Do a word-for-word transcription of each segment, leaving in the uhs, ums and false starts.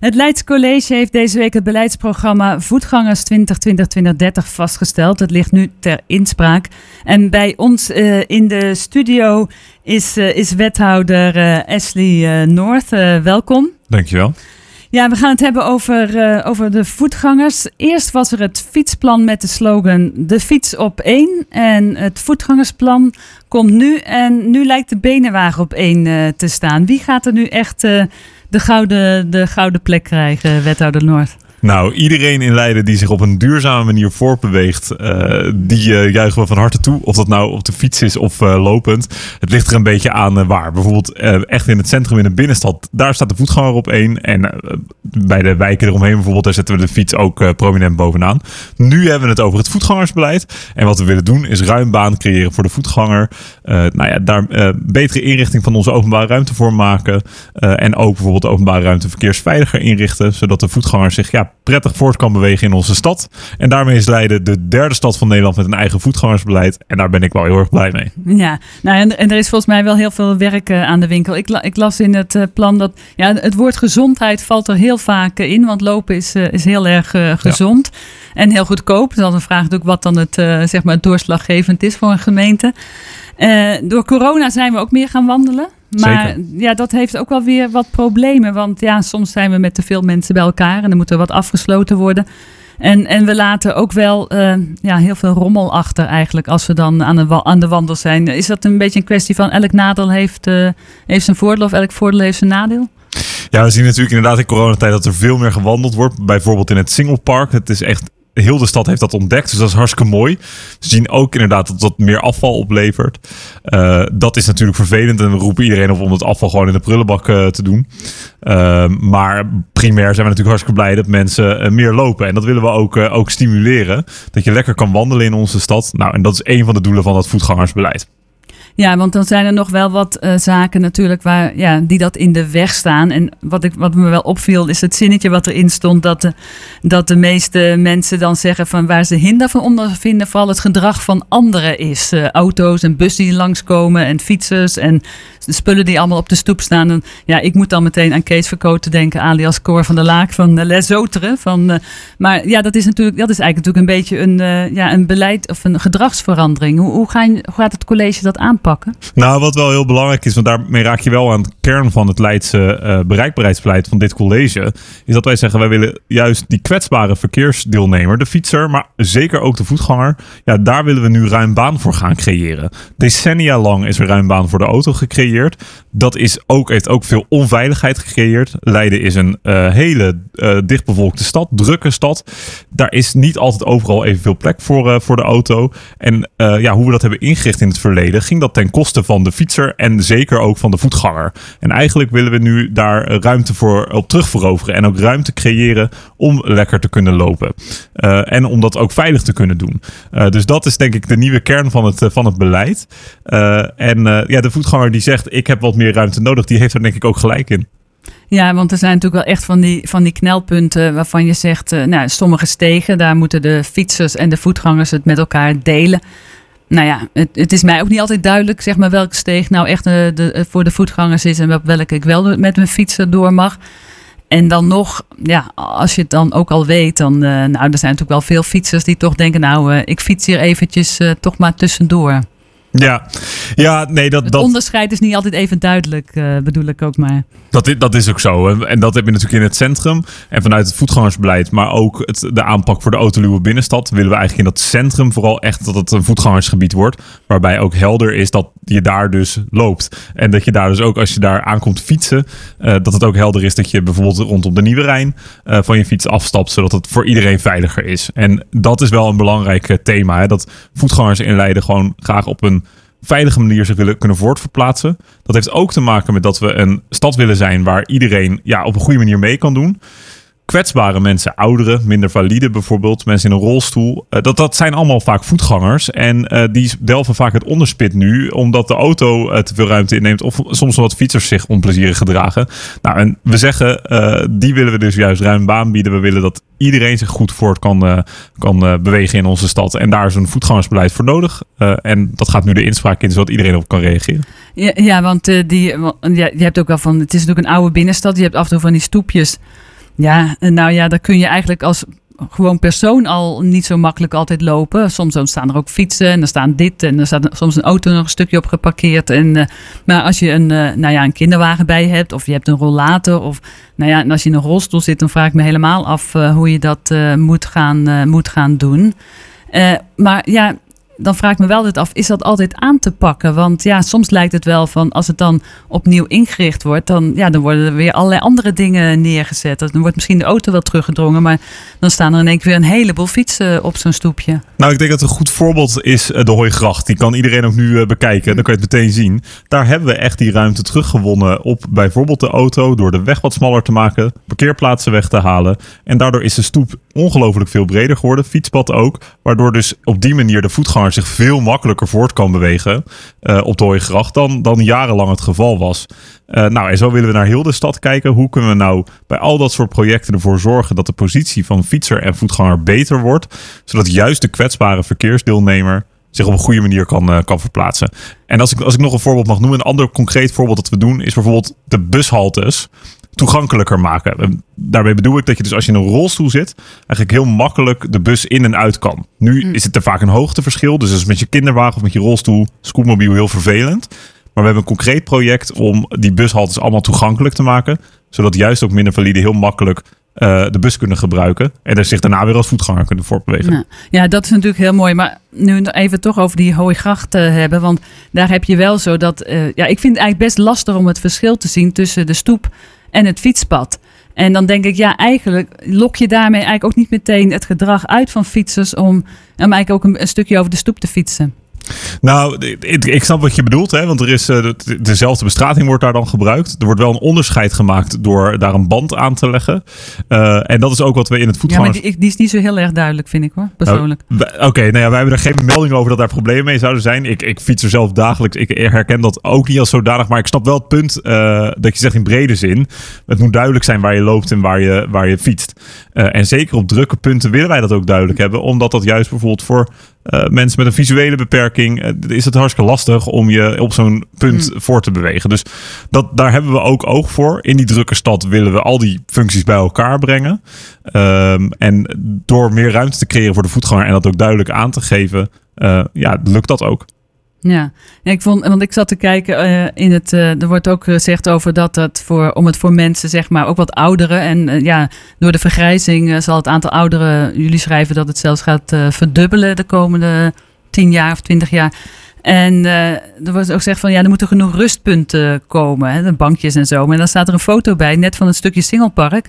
Het Leids College heeft deze week het beleidsprogramma Voetgangers twintig twintig tot twintig dertig vastgesteld. Het ligt nu ter inspraak. En bij ons uh, in de studio is, uh, is wethouder uh, Ashley uh, North. Uh, welkom. Dankjewel. Ja, we gaan het hebben over, uh, over de voetgangers. Eerst was er het fietsplan met de slogan de fiets op één. En het voetgangersplan komt nu. En nu lijkt de benenwagen op één uh, te staan. Wie gaat er nu echt uh, de, gouden, de gouden plek krijgen, wethouder Noord? Nou, iedereen in Leiden die zich op een duurzame manier voortbeweegt, uh, die uh, juichen we van harte toe. Of dat nou op de fiets is of uh, lopend. Het ligt er een beetje aan uh, waar. Bijvoorbeeld uh, echt in het centrum in de binnenstad, daar staat de voetganger op één. En uh, bij de wijken eromheen bijvoorbeeld, daar zetten we de fiets ook uh, prominent bovenaan. Nu hebben we het over het voetgangersbeleid. En wat we willen doen is ruim baan creëren voor de voetganger. Uh, nou ja, daar uh, betere inrichting van onze openbare ruimte voor maken. Uh, en ook bijvoorbeeld de openbare ruimte verkeersveiliger inrichten. Zodat de voetganger zich ja, prettig voort kan bewegen in onze stad. En daarmee is Leiden de derde stad van Nederland met een eigen voetgangersbeleid. En daar ben ik wel heel erg blij mee. Ja, nou en, en er is volgens mij wel heel veel werk uh, aan de winkel. Ik, la, ik las in het uh, plan dat ja, het woord gezondheid valt er heel vaak uh, in. Want lopen is, uh, is heel erg uh, gezond. Ja. En heel goedkoop. Dat is dan een vraag natuurlijk wat dan het, uh, zeg maar het doorslaggevend is voor een gemeente. Uh, door corona zijn we ook meer gaan wandelen. Maar Zeker. ja, dat heeft ook wel weer wat problemen. Want ja, soms zijn we met te veel mensen bij elkaar en dan moet er wat afgesloten worden. En, en we laten ook wel uh, ja, heel veel rommel achter eigenlijk als we dan aan de, aan de wandel zijn. Is dat een beetje een kwestie van elk nadeel heeft, uh, heeft zijn voordeel of elk voordeel heeft zijn nadeel? Ja, we zien natuurlijk inderdaad in coronatijd dat er veel meer gewandeld wordt. Bijvoorbeeld in het Singlepark. Het is echt... Heel de stad heeft dat ontdekt, dus dat is hartstikke mooi. We zien ook inderdaad dat dat meer afval oplevert. Uh, dat is natuurlijk vervelend en we roepen iedereen op om het afval gewoon in de prullenbak uh, te doen. Uh, maar primair zijn we natuurlijk hartstikke blij dat mensen uh, meer lopen. En dat willen we ook, uh, ook stimuleren. Dat je lekker kan wandelen in onze stad. Nou, en dat is een van de doelen van dat voetgangersbeleid. Ja, want dan zijn er nog wel wat uh, zaken natuurlijk waar, ja, die dat in de weg staan. En wat, ik, wat me wel opviel is het zinnetje wat erin stond. Dat de, dat de meeste mensen dan zeggen van waar ze hinder van ondervinden. Vooral het gedrag van anderen is. Uh, auto's en bussen die langskomen en fietsers en de spullen die allemaal op de stoep staan. En, ja, ik moet dan meteen aan Kees Verkoten denken. Alias Cor van der Laak van uh, Les Outeren. Van, uh, maar ja, dat is natuurlijk dat is eigenlijk natuurlijk een beetje een, uh, ja, een beleid of een gedragsverandering. Hoe, hoe, ga je, hoe gaat het college dat aanpakken? Pakken. Nou, wat wel heel belangrijk is, want daarmee raak je wel aan de kern van het Leidse uh, bereikbaarheidsbeleid van dit college, is dat wij zeggen, wij willen juist die kwetsbare verkeersdeelnemer, de fietser, maar zeker ook de voetganger, ja, daar willen we nu ruim baan voor gaan creëren. Decennia lang is er ruim baan voor de auto gecreëerd. Dat is ook, heeft ook veel onveiligheid gecreëerd. Leiden is een uh, hele uh, dichtbevolkte stad, drukke stad. Daar is niet altijd overal evenveel plek voor, uh, voor de auto. En uh, ja, hoe we dat hebben ingericht in het verleden, ging dat ten koste van de fietser en zeker ook van de voetganger. En eigenlijk willen we nu daar ruimte voor op terugveroveren en ook ruimte creëren om lekker te kunnen lopen. Uh, en om dat ook veilig te kunnen doen. Uh, dus dat is denk ik de nieuwe kern van het, uh, van het beleid. Uh, en uh, ja, de voetganger die zegt ik heb wat meer ruimte nodig, die heeft er denk ik ook gelijk in. Ja, want er zijn natuurlijk wel echt van die, van die knelpunten waarvan je zegt, uh, nou, sommige stegen, daar moeten de fietsers en de voetgangers het met elkaar delen. Nou ja, het, het is mij ook niet altijd duidelijk, zeg maar, welke steeg nou echt de, de, voor de voetgangers is en welke ik wel met mijn fietser door mag. En dan nog, ja, als je het dan ook al weet, dan, uh, nou, er zijn natuurlijk wel veel fietsers die toch denken, nou, uh, ik fiets hier eventjes uh, toch maar tussendoor. Ja, ja nee, dat... Het dat... onderscheid is niet altijd even duidelijk, uh, bedoel ik ook maar. Dat is, dat is ook zo. En, en dat heb je natuurlijk in het centrum. En vanuit het voetgangersbeleid, maar ook het, de aanpak voor de autoluwe binnenstad, willen we eigenlijk in dat centrum vooral echt dat het een voetgangersgebied wordt. Waarbij ook helder is dat je daar dus loopt. En dat je daar dus ook, als je daar aankomt fietsen, uh, dat het ook helder is dat je bijvoorbeeld rondom de Nieuwe Rijn uh, van je fiets afstapt, zodat het voor iedereen veiliger is. En dat is wel een belangrijk uh, thema. Hè? Dat voetgangers in Leiden gewoon graag op een veilige manier zich willen kunnen voortverplaatsen. Dat heeft ook te maken met dat we een stad willen zijn waar iedereen ja, op een goede manier mee kan doen. Kwetsbare mensen, ouderen, minder valide bijvoorbeeld, mensen in een rolstoel. Uh, dat, dat zijn allemaal vaak voetgangers. En uh, die delven vaak het onderspit nu, omdat de auto uh, te veel ruimte inneemt of soms wat fietsers zich onplezierig gedragen. Nou, en we zeggen, uh, die willen we dus juist ruim baan bieden. We willen dat iedereen zich goed voort kan, uh, kan uh, bewegen in onze stad. En daar is een voetgangersbeleid voor nodig. Uh, en dat gaat nu de inspraak in, zodat iedereen op kan reageren. Ja, ja want uh, die, ja, je hebt ook wel van, het is natuurlijk een oude binnenstad. Je hebt af en toe van die stoepjes. Ja, nou ja, daar kun je eigenlijk als gewoon persoon al niet zo makkelijk altijd lopen. Soms dan staan er ook fietsen en er staan dit en er staat soms een auto nog een stukje op geparkeerd. En, uh, maar als je een, uh, nou ja, een kinderwagen bij hebt of je hebt een rollator of nou ja, en als je in een rolstoel zit, dan vraag ik me helemaal af uh, hoe je dat uh, moet, gaan, uh, moet gaan doen. Uh, maar ja, dan vraag ik me wel altijd af, is dat altijd aan te pakken? Want ja, soms lijkt het wel van, als het dan opnieuw ingericht wordt, dan, ja, dan worden er weer allerlei andere dingen neergezet. Dan wordt misschien de auto wel teruggedrongen, maar dan staan er in één keer weer een heleboel fietsen op zo'n stoepje. Nou, ik denk dat een goed voorbeeld is de Hooigracht. Die kan iedereen ook nu bekijken. Dan kan je het meteen zien. Daar hebben we echt die ruimte teruggewonnen op bijvoorbeeld de auto, door de weg wat smaller te maken, parkeerplaatsen weg te halen. En daardoor is de stoep ongelooflijk veel breder geworden. Fietspad ook. Waardoor dus op die manier de voetganger zich veel makkelijker voort kan bewegen uh, op de Hooigracht dan, dan jarenlang het geval was. Uh, nou, en zo willen we naar heel de stad kijken. Hoe kunnen we nou bij al dat soort projecten ervoor zorgen dat de positie van fietser en voetganger beter wordt, zodat juist de kwetsbare verkeersdeelnemer zich op een goede manier kan, uh, kan verplaatsen. En als ik, als ik nog een voorbeeld mag noemen, een ander concreet voorbeeld dat we doen is bijvoorbeeld de bushaltes toegankelijker maken. En daarbij bedoel ik dat je dus als je in een rolstoel zit, eigenlijk heel makkelijk de bus in en uit kan. Nu mm. is het er vaak een hoogteverschil, dus dat is met je kinderwagen of met je rolstoel, scootmobiel heel vervelend. Maar we hebben een concreet project om die bushaltes allemaal toegankelijk te maken, zodat juist ook minder valide heel makkelijk uh, de bus kunnen gebruiken en er zich daarna weer als voetganger kunnen voortbewegen. Ja, ja, dat is natuurlijk heel mooi. Maar nu even toch over die Hooigracht uh, hebben, want daar heb je wel zo dat, uh, ja, ik vind het eigenlijk best lastig om het verschil te zien tussen de stoep en het fietspad. En dan denk ik, ja, eigenlijk lok je daarmee eigenlijk ook niet meteen het gedrag uit van fietsers om, om eigenlijk ook een, een stukje over de stoep te fietsen. Nou, ik, ik snap wat je bedoelt, hè? Want er is uh, de, dezelfde bestrating wordt daar dan gebruikt. Er wordt wel een onderscheid gemaakt door daar een band aan te leggen. Uh, en dat is ook wat we in het voetgangers... Ja, maar die, die is niet zo heel erg duidelijk, vind ik hoor, persoonlijk. Uh, Oké, okay, nou ja, wij hebben er geen melding over dat daar problemen mee zouden zijn. Ik, ik fiets er zelf dagelijks. Ik herken dat ook niet als zodanig. Maar ik snap wel het punt uh, dat je zegt in brede zin. Het moet duidelijk zijn waar je loopt en waar je, waar je fietst. Uh, en zeker op drukke punten willen wij dat ook duidelijk hebben. Omdat dat juist bijvoorbeeld voor Uh, mensen met een visuele beperking, uh, is het hartstikke lastig om je op zo'n punt mm. voor te bewegen. Dus dat, daar hebben we ook oog voor. In die drukke stad willen we al die functies bij elkaar brengen. Um, en door meer ruimte te creëren voor de voetganger en dat ook duidelijk aan te geven, uh, ja, lukt dat ook. Ja, ik vond, want ik zat te kijken uh, in het. Uh, er wordt ook gezegd over dat het voor om het voor mensen, zeg maar, ook wat ouderen. En uh, ja, door de vergrijzing uh, zal het aantal ouderen. Jullie schrijven dat het zelfs gaat uh, verdubbelen de komende tien jaar of twintig jaar. En uh, er wordt ook gezegd van ja, er moeten genoeg rustpunten komen, hè, de bankjes en zo. Maar dan staat er een foto bij, net van het stukje Singelpark.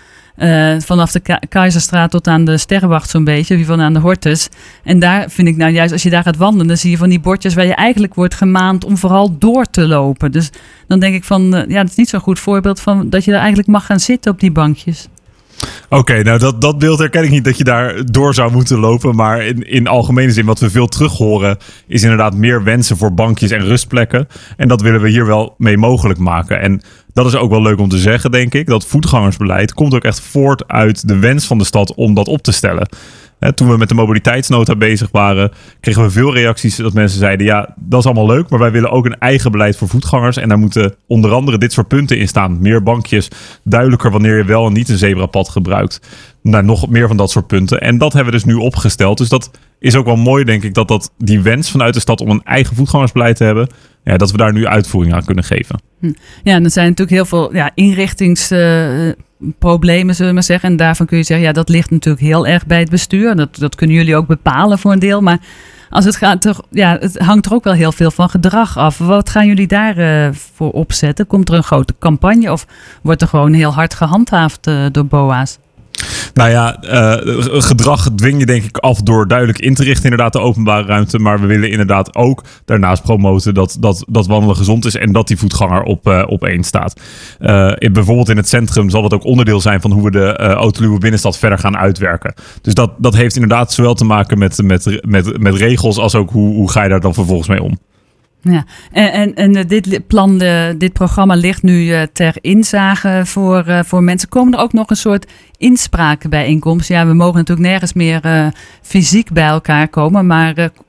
Uh, vanaf de Ka- Keizerstraat tot aan de Sterrenwacht zo'n beetje, wie van aan de Hortus. En daar vind ik nou juist, als je daar gaat wandelen, dan zie je van die bordjes waar je eigenlijk wordt gemaand om vooral door te lopen. Dus dan denk ik van, uh, ja, dat is niet zo'n goed voorbeeld van dat je daar eigenlijk mag gaan zitten op die bankjes. Oké, okay, nou dat, dat beeld herken ik niet dat je daar door zou moeten lopen. Maar in, in algemene zin, wat we veel terug horen, is inderdaad meer wensen voor bankjes en rustplekken. En dat willen we hier wel mee mogelijk maken. En dat is ook wel leuk om te zeggen, denk ik. Dat voetgangersbeleid komt ook echt voort uit de wens van de stad om dat op te stellen. He, toen we met de mobiliteitsnota bezig waren, kregen we veel reacties dat mensen zeiden, ja, dat is allemaal leuk, maar wij willen ook een eigen beleid voor voetgangers. En daar moeten onder andere dit soort punten in staan. Meer bankjes, duidelijker wanneer je wel en niet een zebrapad gebruikt. Nou, nog meer van dat soort punten. En dat hebben we dus nu opgesteld. Dus dat is ook wel mooi, denk ik, dat, dat die wens vanuit de stad om een eigen voetgangersbeleid te hebben, ja, dat we daar nu uitvoering aan kunnen geven. Ja, en er zijn natuurlijk heel veel ja, inrichtingsproblemen, uh, zullen we maar zeggen. En daarvan kun je zeggen, ja, dat ligt natuurlijk heel erg bij het bestuur. Dat, dat kunnen jullie ook bepalen voor een deel. Maar als het gaat, toch, ja, het hangt er ook wel heel veel van gedrag af. Wat gaan jullie daar uh, voor opzetten? Komt er een grote campagne of wordt er gewoon heel hard gehandhaafd uh, door B O A's? Nou ja, uh, gedrag dwing je denk ik af door duidelijk in te richten inderdaad de openbare ruimte. Maar we willen inderdaad ook daarnaast promoten dat, dat, dat wandelen gezond is en dat die voetganger op, uh, op één staat. Uh, in, bijvoorbeeld in het centrum zal dat ook onderdeel zijn van hoe we de uh, autoluwe binnenstad verder gaan uitwerken. Dus dat, dat heeft inderdaad zowel te maken met, met, met, met regels als ook hoe, hoe ga je daar dan vervolgens mee om. Ja, en, en, en dit plan, de, dit programma ligt nu uh, ter inzage voor, uh, voor mensen. Komen er ook nog een soort inspraakbijeenkomst? Ja, we mogen natuurlijk nergens meer uh, fysiek bij elkaar komen, maar uh,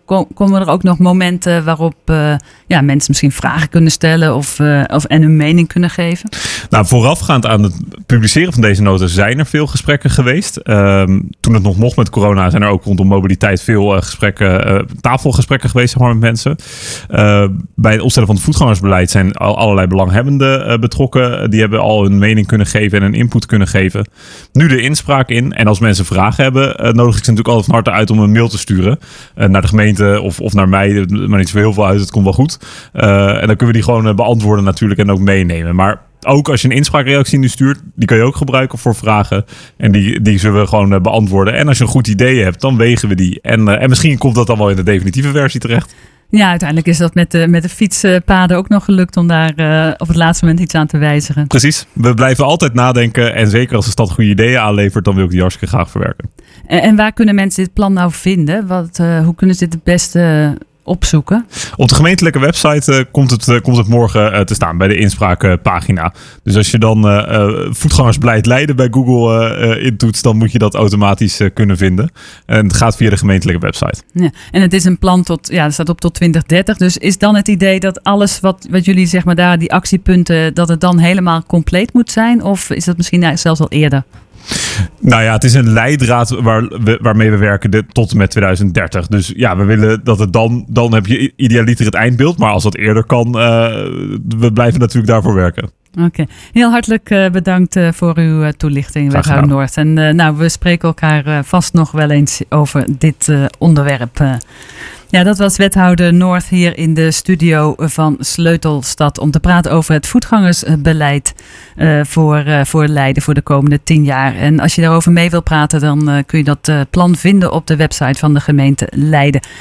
komen er ook nog momenten waarop uh, ja, mensen misschien vragen kunnen stellen of, uh, of en hun mening kunnen geven? Nou, voorafgaand aan het publiceren van deze nota zijn er veel gesprekken geweest. Um, toen het nog mocht met corona zijn er ook rondom mobiliteit veel uh, gesprekken, uh, tafelgesprekken geweest zeg maar, met mensen. Uh, bij het opstellen van het voetgangersbeleid zijn al allerlei belanghebbenden uh, betrokken. Die hebben al hun mening kunnen geven en een input kunnen geven. Nu de inspraak in. En als mensen vragen hebben, uh, nodig ik ze natuurlijk altijd van harte uit om een mail te sturen uh, naar de gemeente. Of, of naar mij, maar niet zo heel veel uit. Het komt wel goed. Uh, en dan kunnen we die gewoon uh, beantwoorden natuurlijk en ook meenemen. Maar ook als je een inspraakreactie nu stuurt, die kan je ook gebruiken voor vragen. En die, die zullen we gewoon uh, beantwoorden. En als je een goed idee hebt, dan wegen we die. En, uh, en misschien komt dat dan wel in de definitieve versie terecht. Ja, uiteindelijk is dat met de, met de fietspaden ook nog gelukt om daar uh, op het laatste moment iets aan te wijzigen. Precies. We blijven altijd nadenken. En zeker als de stad goede ideeën aanlevert, dan wil ik die hartstikke graag verwerken. En, en waar kunnen mensen dit plan nou vinden? Wat, uh, hoe kunnen ze dit het beste opzoeken? Op de gemeentelijke website uh, komt, het, uh, komt het morgen uh, te staan bij de inspraakpagina. Uh, dus als je dan uh, uh, voetgangersbeleid Leiden bij Google uh, uh, intoetst, dan moet je dat automatisch uh, kunnen vinden. En het gaat via de gemeentelijke website. Ja, en het is een plan tot, ja, het staat op tot twintig dertig. Dus is dan het idee dat alles wat, wat jullie zeg maar daar, die actiepunten, dat het dan helemaal compleet moet zijn? Of is dat misschien zelfs al eerder? Nou ja, het is een leidraad waar we, waarmee we werken de, tot en met twintig dertig. Dus ja, we willen dat het dan, dan heb je idealiter het eindbeeld. Maar als dat eerder kan, uh, we blijven natuurlijk daarvoor werken. Oké, okay. Heel hartelijk uh, bedankt uh, voor uw uh, toelichting, wethouder Noord. En uh, nou, we spreken elkaar uh, vast nog wel eens over dit uh, onderwerp. Uh, Ja, dat was wethouder Noord hier in de studio van Sleutelstad om te praten over het voetgangersbeleid uh, voor, uh, voor Leiden voor de komende tien jaar. En als je daarover mee wil praten, dan uh, kun je dat uh, plan vinden op de website van de gemeente Leiden.